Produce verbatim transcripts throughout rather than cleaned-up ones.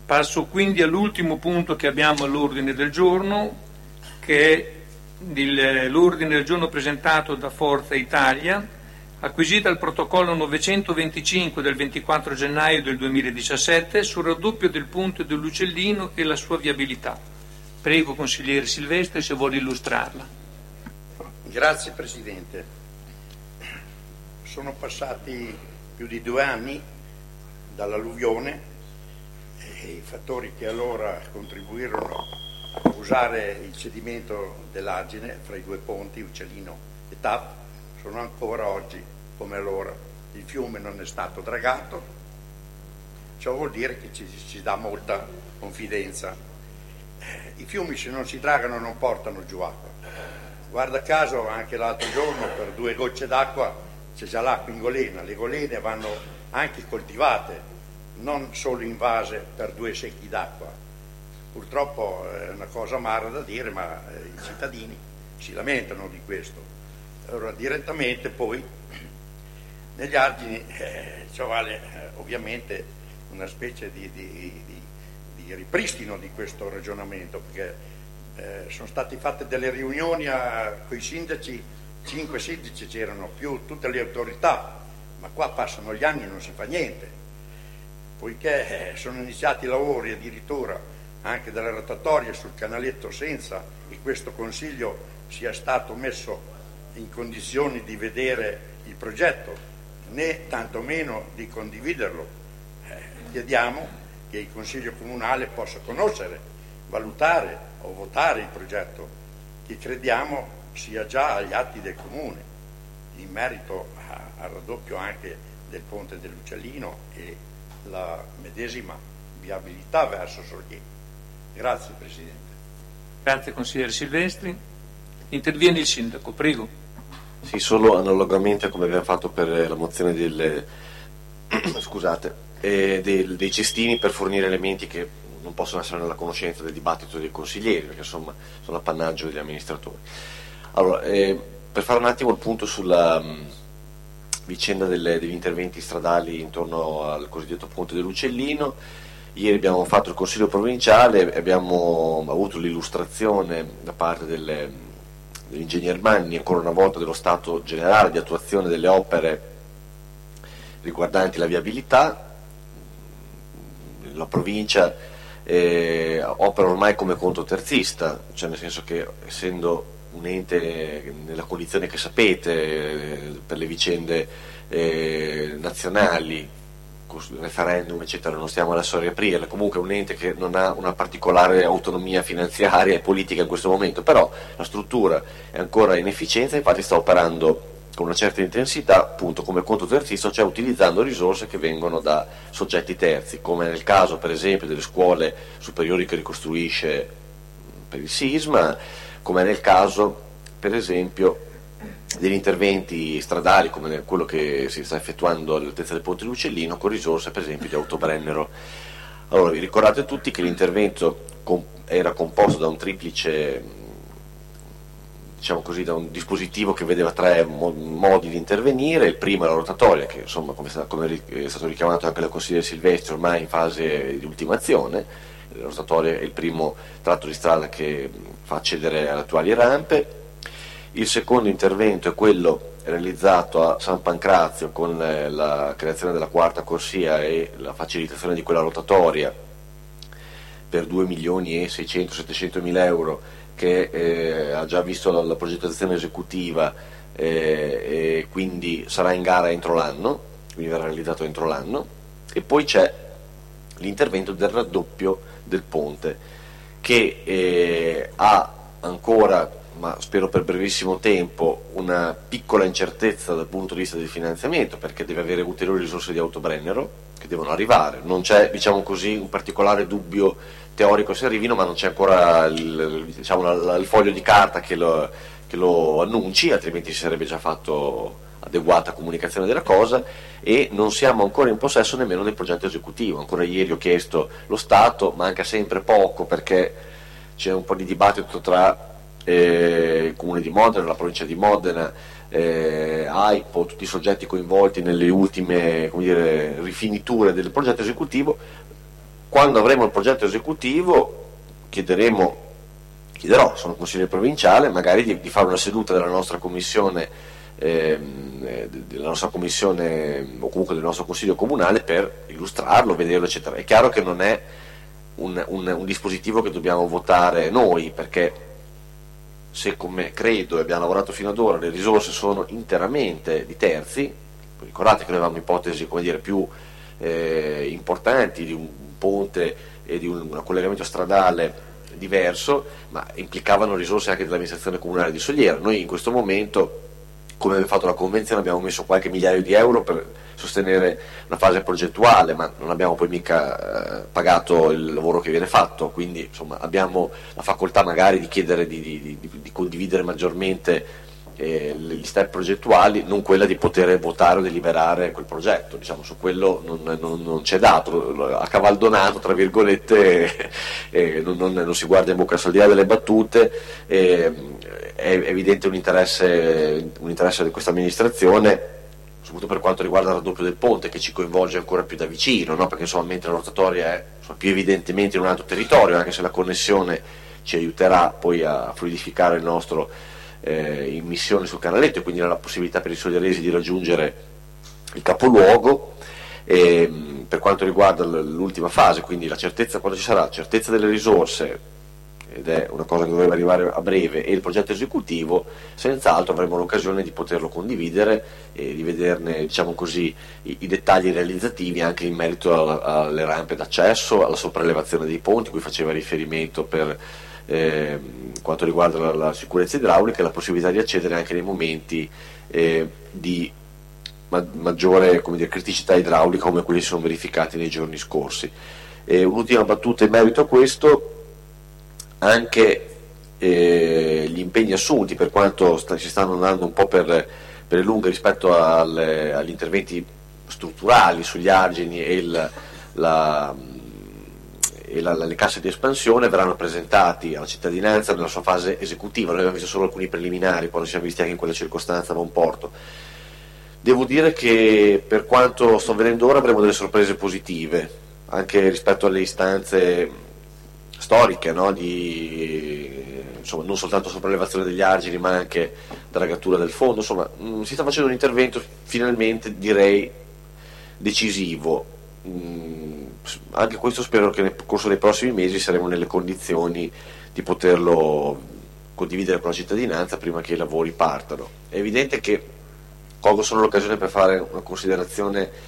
Passo quindi all'ultimo punto che abbiamo all'ordine del giorno, che è il, l'ordine del giorno presentato da Forza Italia, acquisita il protocollo novecentoventicinque del ventiquattro gennaio del duemiladiciassette sul raddoppio del ponte dell'Uccellino e la sua viabilità. Prego, consigliere Silvestri, se vuole illustrarla. Grazie Presidente. Sono passati più di due anni dall'alluvione e i fattori che allora contribuirono a causare il cedimento dell'argine fra i due ponti, Uccellino e Taf, sono ancora oggi come allora. Il fiume non è stato dragato, ciò vuol dire che ci, ci dà molta confidenza. Eh, I fiumi, se non si dragano, non portano giù acqua. Guarda caso, anche l'altro giorno per due gocce d'acqua c'è già l'acqua in golena. Le golene vanno anche coltivate, non solo invase per due secchi d'acqua. Purtroppo è una cosa amara da dire, ma eh, i cittadini si lamentano di questo. Allora direttamente poi negli argini eh, ci vale eh, ovviamente una specie di, di, di, di ripristino di questo ragionamento, perché eh, sono state fatte delle riunioni con i sindaci, cinque sindaci c'erano, più tutte le autorità, ma qua passano gli anni e non si fa niente. Poiché sono iniziati i lavori addirittura anche delle rotatorie sul canaletto senza che questo Consiglio sia stato messo in condizioni di vedere il progetto, né tantomeno di condividerlo. Eh, chiediamo che il Consiglio Comunale possa conoscere, valutare o votare il progetto, che crediamo sia già agli atti del Comune, in merito a, al raddoppio anche del ponte dell'Uccellino e la medesima viabilità verso Sorghino. Grazie Presidente. Grazie consigliere Silvestri. Interviene il Sindaco, prego. Sì, solo analogamente a come abbiamo fatto per la mozione del, scusate, eh, del, dei cestini, per fornire elementi che non possono essere nella conoscenza del dibattito dei consiglieri, perché insomma sono appannaggio degli amministratori. Allora, eh, per fare un attimo il punto sulla mh, vicenda delle, degli interventi stradali intorno al cosiddetto ponte dell'Uccellino. Ieri abbiamo fatto il Consiglio provinciale e abbiamo avuto l'illustrazione da parte delle, dell'ingegner Manni, ancora una volta, dello stato generale di attuazione delle opere riguardanti la viabilità. La provincia eh, opera ormai come contoterzista, cioè nel senso che, essendo un ente nella condizione che sapete eh, per le vicende eh, nazionali, referendum eccetera, non stiamo adesso a riaprirla, comunque è un ente che non ha una particolare autonomia finanziaria e politica in questo momento, però la struttura è ancora in efficienza, infatti sta operando con una certa intensità appunto come conto terzista, cioè utilizzando risorse che vengono da soggetti terzi, come nel caso per esempio delle scuole superiori che ricostruisce per il sisma, come nel caso per esempio degli interventi stradali come quello che si sta effettuando all'altezza del ponte dell'Uccellino con risorse per esempio di Autobrennero. Allora, vi ricordate tutti che l'intervento era composto da un triplice, diciamo così, da un dispositivo che vedeva tre modi di intervenire. Il primo è la rotatoria, che insomma, come è stato richiamato anche dal consigliere Silvestri, ormai è in fase di ultimazione. La rotatoria è il primo tratto di strada che fa accedere alle attuali rampe. Il secondo intervento è quello realizzato a San Pancrazio con la creazione della quarta corsia e la facilitazione di quella rotatoria per due milioni e seicento settecento mila euro, che eh, ha già visto la, la progettazione esecutiva eh, e quindi sarà in gara entro l'anno, quindi verrà realizzato entro l'anno. E poi c'è l'intervento del raddoppio del ponte, che eh, ha ancora, ma spero per brevissimo tempo, una piccola incertezza dal punto di vista del finanziamento, perché deve avere ulteriori risorse di Autobrennero che devono arrivare. Non c'è, diciamo così, un particolare dubbio teorico se arrivino, ma non c'è ancora il, diciamo, la, il foglio di carta che lo, che lo annunci, altrimenti si sarebbe già fatto adeguata comunicazione della cosa, e non siamo ancora in possesso nemmeno del progetto esecutivo. Ancora ieri ho chiesto lo Stato, manca sempre poco, perché c'è un po' di dibattito tra eh, il Comune di Modena, la provincia di Modena, eh, A I P O, tutti i soggetti coinvolti nelle ultime, come dire, rifiniture del progetto esecutivo. quando avremo il progetto esecutivo chiederemo, chiederò, sono consigliere provinciale, magari di, di fare una seduta della nostra commissione, ehm, della nostra commissione o comunque del nostro consiglio comunale per illustrarlo, vederlo eccetera. È chiaro che non è un, un, un dispositivo che dobbiamo votare noi, perché se, come credo e abbiamo lavorato fino ad ora, le risorse sono interamente di terzi, ricordate che noi avevamo ipotesi, come dire, più eh, importanti di un ponte e di un, un collegamento stradale diverso, ma implicavano risorse anche dell'amministrazione comunale di Sogliera. Noi in questo momento, come abbiamo fatto la convenzione, abbiamo messo qualche migliaio di euro per sostenere una fase progettuale, ma non abbiamo poi mica eh, pagato il lavoro che viene fatto, quindi insomma abbiamo la facoltà magari di chiedere di, di, di, di condividere maggiormente eh, gli step progettuali, non quella di poter votare o deliberare quel progetto, diciamo, su quello non, non, non c'è dato, a cavaldonato tra virgolette, eh, non, non, non si guarda in bocca, al di là delle battute, eh, è evidente un interesse, un interesse di questa amministrazione, soprattutto per quanto riguarda il raddoppio del ponte, che ci coinvolge ancora più da vicino, no? Perché insomma, mentre la rotatoria è insomma, più evidentemente in un altro territorio, anche se la connessione ci aiuterà poi a fluidificare il nostro eh, immissione sul canaletto e quindi la possibilità per i soglieresi di raggiungere il capoluogo. E, per quanto riguarda l'ultima fase, quindi la certezza, quando ci sarà certezza delle risorse, ed è una cosa che dovrebbe arrivare a breve, e il progetto esecutivo, senz'altro avremo l'occasione di poterlo condividere e di vederne, diciamo così, i, i dettagli realizzativi anche in merito alla, alle rampe d'accesso, alla sopraelevazione dei ponti, cui faceva riferimento per eh, quanto riguarda la, la sicurezza idraulica e la possibilità di accedere anche nei momenti eh, di ma, maggiore, come dire, criticità idraulica come quelli che si sono verificati nei giorni scorsi. E un'ultima battuta in merito a questo: anche eh, gli impegni assunti, per quanto sta, si stanno andando un po' per, per le lunghe rispetto alle, agli interventi strutturali sugli argini e, il, la, e la, le casse di espansione, verranno presentati alla cittadinanza nella sua fase esecutiva. Noi abbiamo visto solo alcuni preliminari, poi non siamo visti anche in quella circostanza a Monporto. Devo dire che per quanto sto vedendo ora avremo delle sorprese positive anche rispetto alle istanze storiche, no? Di, insomma, non soltanto sopraelevazione degli argini ma anche dragatura del fondo, insomma mh, si sta facendo un intervento finalmente, direi, decisivo. Mh, anche questo spero che nel corso dei prossimi mesi saremo nelle condizioni di poterlo condividere con la cittadinanza prima che i lavori partano. È evidente che colgo solo l'occasione per fare una considerazione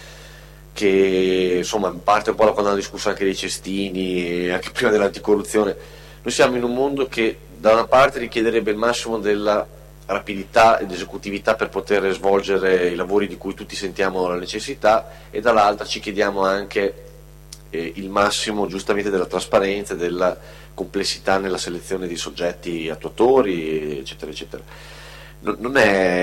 che insomma parte un po' da quando hanno discusso anche dei cestini, anche prima dell'anticorruzione. Noi siamo in un mondo che da una parte richiederebbe il massimo della rapidità ed esecutività per poter svolgere i lavori di cui tutti sentiamo la necessità, e dall'altra ci chiediamo anche eh, il massimo giustamente della trasparenza e della complessità nella selezione di soggetti attuatori, eccetera eccetera. Non, non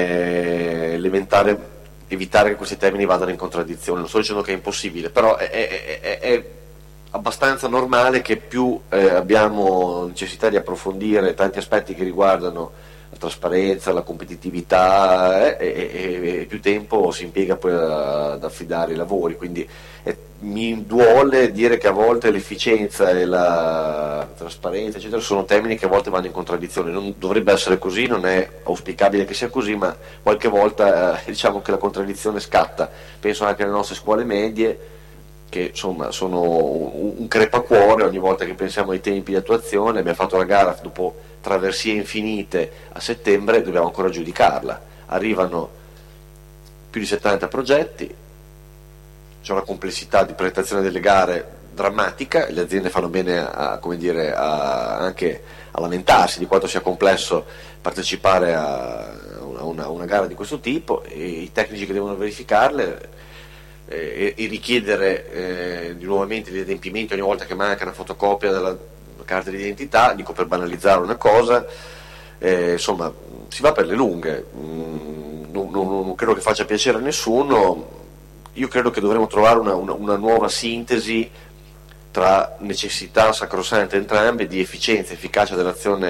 è elementare evitare che questi termini vadano in contraddizione, non sto dicendo che è impossibile, però è, è, è, è abbastanza normale che più eh, abbiamo necessità di approfondire tanti aspetti che riguardano la trasparenza, la competitività, eh, e, e più tempo si impiega poi ad affidare i lavori, quindi eh, mi duole dire che a volte l'efficienza e la trasparenza eccetera sono termini che a volte vanno in contraddizione. Non dovrebbe essere così, non è auspicabile che sia così, ma qualche volta eh, diciamo che la contraddizione scatta. Penso anche alle nostre scuole medie, che insomma sono un, un crepacuore ogni volta che pensiamo ai tempi di attuazione. Abbiamo fatto la gara dopo traversie infinite a settembre, dobbiamo ancora giudicarla. Arrivano più di settanta progetti, c'è una complessità di presentazione delle gare drammatica, le aziende fanno bene a, come dire, a, anche a lamentarsi di quanto sia complesso partecipare a una, una, una gara di questo tipo, e i tecnici che devono verificarle eh, e, e richiedere eh, di nuovamente gli adempimenti ogni volta che manca una fotocopia della carta di identità, dico per banalizzare una cosa, eh, insomma si va per le lunghe. Mm, non, non, non credo che faccia piacere a nessuno. Io credo che dovremo trovare una, una, una nuova sintesi tra necessità sacrosante entrambe di efficienza e efficacia dell'azione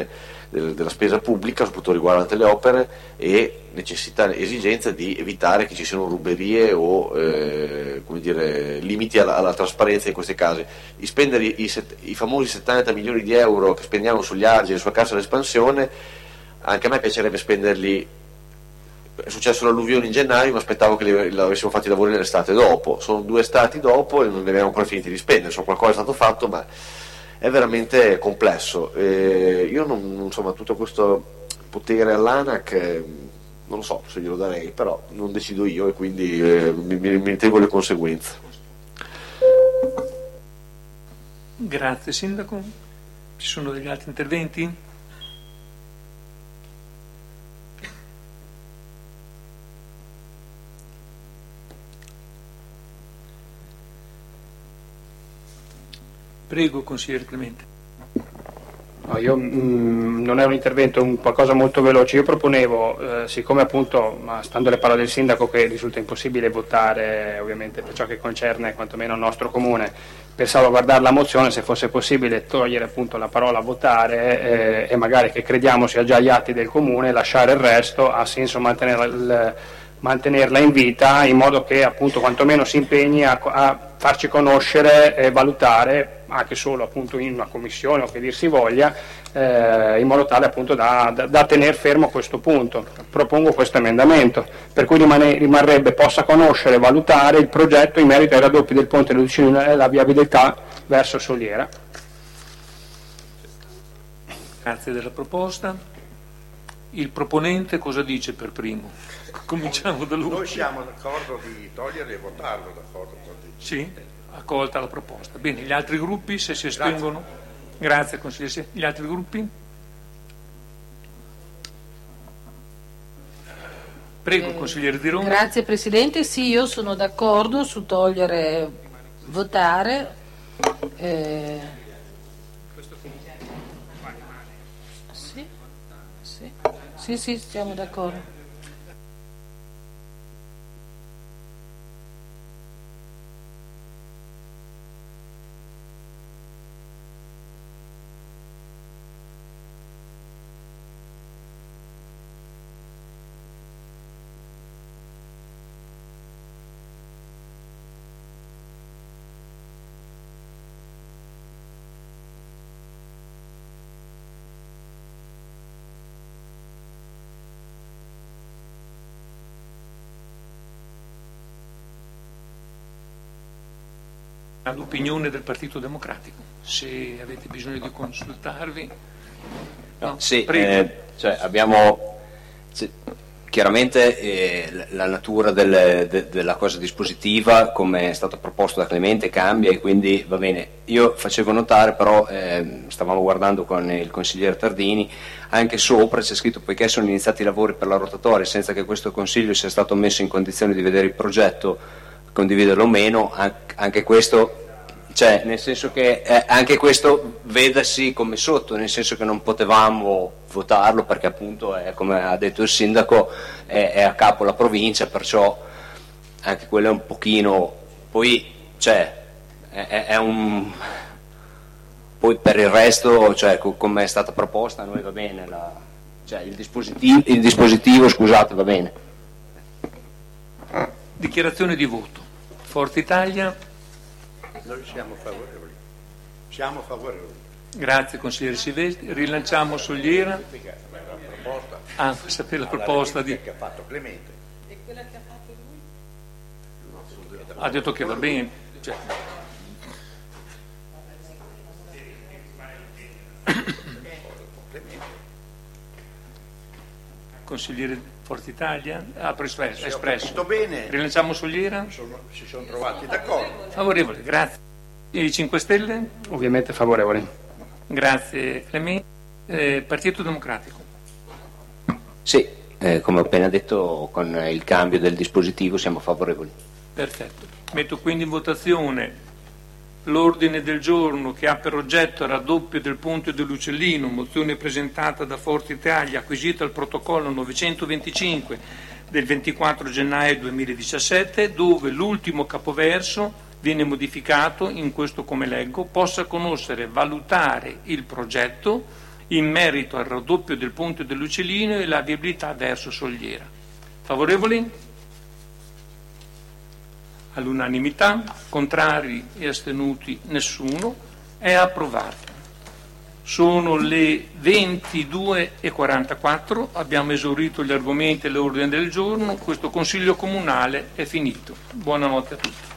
del, della spesa pubblica, soprattutto riguardante le opere, e necessità e esigenza di evitare che ci siano ruberie o eh, come dire, limiti alla, alla trasparenza in questi casi. Di spendere i, i, set, i famosi settanta milioni di euro che spendiamo sugli argini, sulla cassa dell'espansione, anche a me piacerebbe spenderli. È successo l'alluvione in gennaio, ma aspettavo che li, avessimo fatti i lavori nell'estate dopo. Sono due estati dopo e non ne abbiamo ancora finiti di spendere. Insomma, qualcosa è stato fatto, ma è veramente complesso. E io non, insomma, tutto questo potere all'ANAC eh, non lo so se glielo darei, però non decido io e quindi eh, mi, mi, mi tengo le conseguenze. Grazie Sindaco. Ci sono degli altri interventi? Prego, consigliere Clemente. No, io mh, non è un intervento, un qualcosa molto veloce. Io proponevo, eh, siccome appunto, ma stando alle parole del sindaco, che risulta impossibile votare ovviamente per ciò che concerne quantomeno il nostro comune, per salvaguardare la mozione, se fosse possibile togliere appunto la parola votare eh, e magari che crediamo sia già agli atti del comune, lasciare il resto, ha senso mantenere il, mantenerla in vita in modo che appunto quantomeno si impegni a, a farci conoscere e valutare anche solo appunto in una commissione o che dir si voglia eh, in modo tale appunto da, da, da tenere fermo questo punto. Propongo questo emendamento per cui rimane, rimarrebbe possa conoscere e valutare il progetto in merito ai raddoppi del ponte Lucino e la viabilità verso Soliera. Grazie della proposta. Il proponente cosa dice per primo? Cominciamo da lui. Noi siamo d'accordo di togliere e votarlo, d'accordo con te. Sì, accolta la proposta. Bene, gli altri gruppi se si espongono? Grazie, consigliere. Gli altri gruppi? Prego, eh, consigliere Di Roma. Grazie Presidente, sì, io sono d'accordo su togliere, votare. Eh, sì, sì, sì, sì, siamo d'accordo. L'opinione del Partito Democratico, se avete bisogno di consultarvi. No, sì, eh, cioè abbiamo sì, chiaramente eh, la natura del, de, della cosa dispositiva, come è stato proposto da Clemente, cambia e quindi va bene. Io facevo notare però, eh, stavamo guardando con il consigliere Tardini, anche sopra c'è scritto poiché sono iniziati i lavori per la rotatoria senza che questo Consiglio sia stato messo in condizione di vedere il progetto, condividerlo o meno, anche questo, cioè nel senso che eh, anche questo vedasi come sotto, nel senso che non potevamo votarlo perché appunto è, come ha detto il sindaco, è, è a capo la provincia, perciò anche quello è un pochino, poi cioè è, è un poi per il resto, cioè come è stata proposta a noi va bene, la, cioè il dispositivo, il dispositivo scusate va bene. Dichiarazione di voto. Forza Italia. Noi siamo favorevoli. Siamo favorevoli. Grazie consigliere Silvestri. Rilanciamo Soliera. Ah, per sapere la proposta di... che ha fatto Clemente. E quella che ha fatto lui? Ha detto che va bene. Cioè... Consigliere Forza Italia ha espresso, espresso. Bene. Rilanciamo Soliera. Sono, si sono trovati d'accordo. Favorevole, grazie. E i cinque Stelle? Ovviamente favorevoli. Grazie Clemente. Eh, Partito Democratico. Sì, eh, come ho appena detto, con il cambio del dispositivo siamo favorevoli. Perfetto. Metto quindi in votazione l'ordine del giorno che ha per oggetto il raddoppio del ponte dell'Uccellino, mozione presentata da Forza Italia, acquisita al protocollo novecentoventicinque del ventiquattro gennaio duemiladiciassette, dove l'ultimo capoverso viene modificato in questo come leggo: possa conoscere, valutare il progetto in merito al raddoppio del ponte dell'Uccellino e la viabilità verso Sogliera. Favorevoli? All'unanimità, contrari e astenuti nessuno, è approvato. Sono le ventidue e quarantaquattro, abbiamo esaurito gli argomenti e l'ordine del giorno, questo Consiglio Comunale è finito. Buonanotte a tutti.